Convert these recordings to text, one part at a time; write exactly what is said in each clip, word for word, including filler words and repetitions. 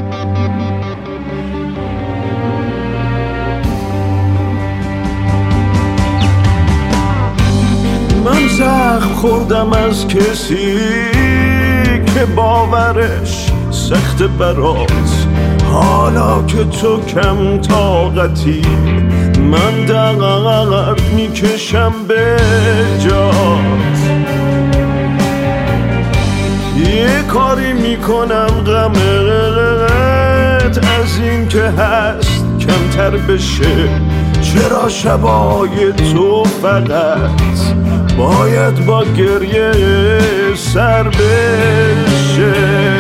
من زخم خوردم از کسی که باورش سخت برات، حالا که تو کم طاقتی من درد میکشم به جات. یه کاری میکنم غمت از این که هست کمتر بشه، چرا شبای تو فقط باید با گریه سر بشه.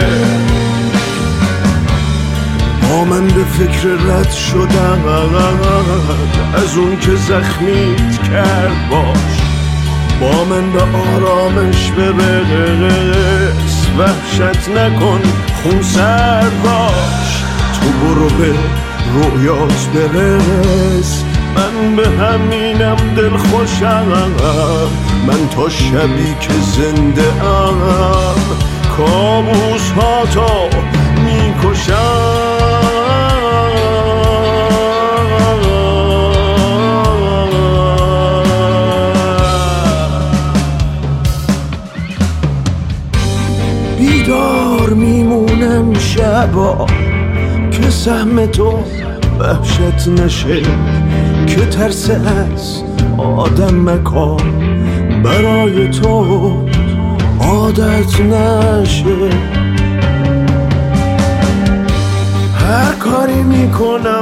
با من به فکر رد شدن از اون که زخمیت کرد باش، با من به آرامش برس، وحشت نکن خون سر باش. تو برو به رویات برس، من به همینم دل خوشم، من تا شبی که زنده ام کابوس ها تا میکشم. بیدار میمونم شبا که سهم تو وحشت نشه، که ترس از آدم مکان برای تو عادت نشه. هر کاری میکنم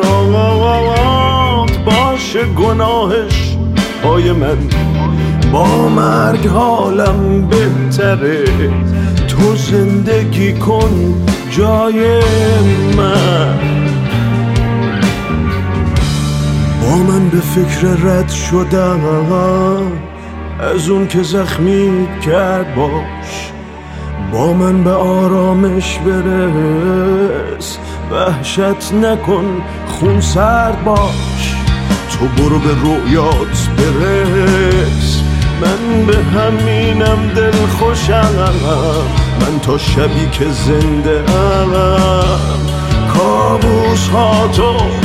برات باشه گناهش پای من، با مرگ حالم بهتره، تو زندگی کن جای من. با من به فکر رد شدن از اون که زخمیت کرد باش، با من به آرامش برس، وحشت نکن خون سرد باش. تو برو به رویات برس، من به همینم دل خوشم، من تا شبی که زنده ام کابوس ها تو